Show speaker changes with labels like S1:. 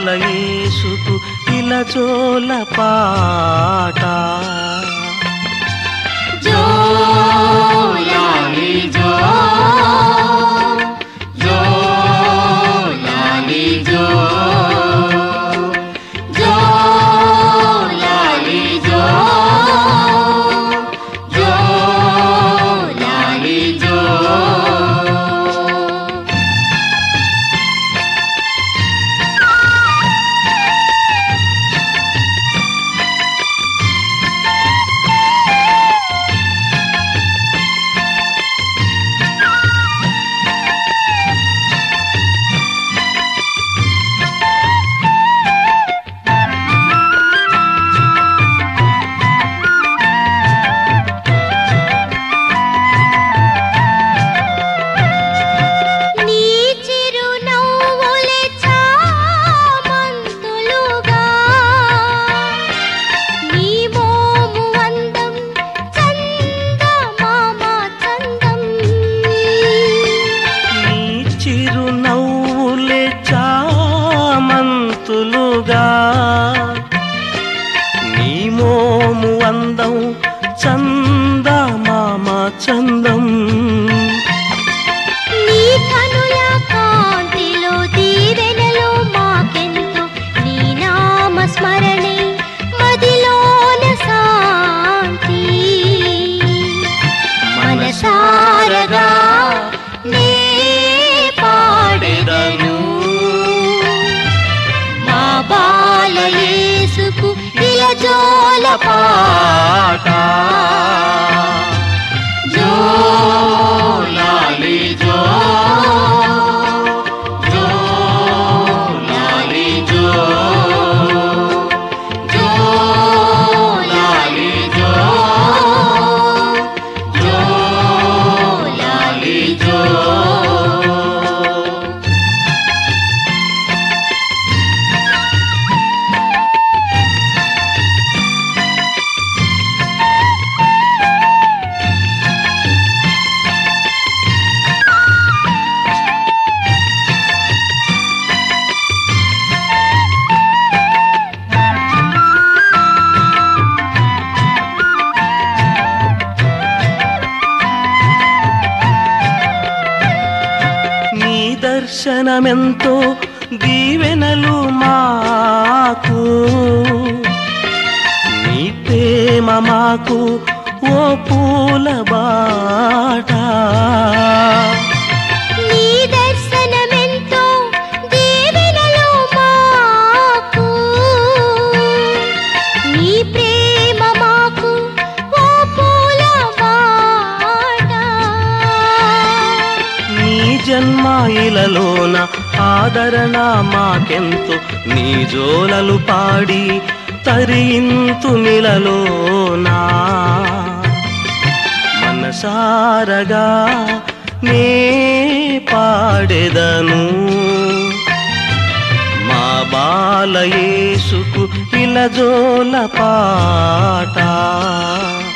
S1: బాలయేసుకు ఇలజోల పాట.
S2: జో లాలి జో, జో లాలి జో, జో లాలి జో, జో లాలి జో.
S1: చిరునవ్వులే చామంతులుగా, నీ మోము అందం చందమామ చందం.
S2: నీ కనుల కాంతిలో దీవెనలో మాకెంతో, నీ నామ స్మరణే మదిలోన శాంతి. మనసారగా నే పాడెదను మా బాలయేసుకు ఇలజోల పాట. జో లాలి జో, జో లాలి జో, జో లాలి జో, జో లాలి జో.
S1: దర్శనమెంతో దీవెనలు మాకు, నీ ప్రేమ మాకు ఓ పూల బాట.
S2: నీ దర్శనమెంతో దీవెనలు మాకు, నీ ప్రేమ మాకు ఓ పూల బాట.
S1: నీ జన్మాయిలలోన ఆదరణ మాకెంతో, నీ జోలలు పాడి తరింతు నిలలోనా. మనసారగా నే పాడెదను మా బాలయేసుకు ఇలజోల పాట.